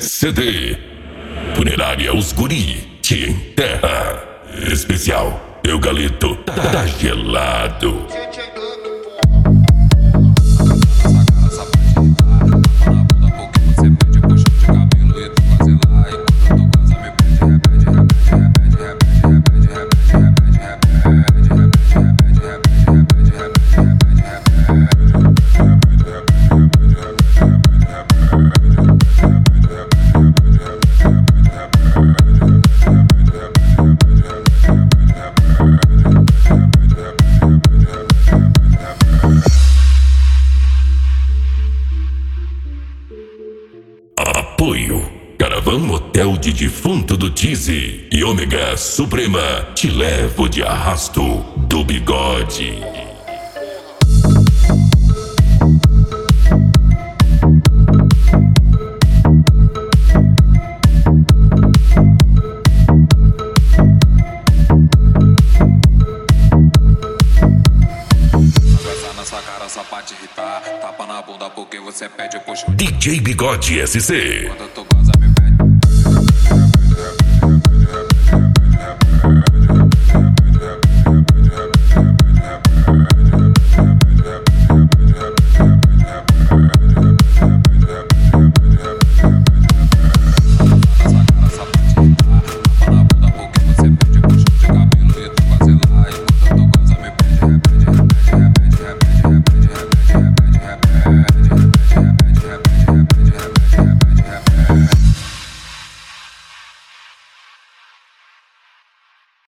CD. Funerária Os Guri te enterra. Especial, Eu Galito tá gelado. Apoio Caravan Motel de Defunto do Tizi e Ômega Suprema Te Levo de Arrasto do Bigode. Só pra te irritar, tapa na bunda porque você pede, eu puxo. DJ Bigode SC. Quando eu tô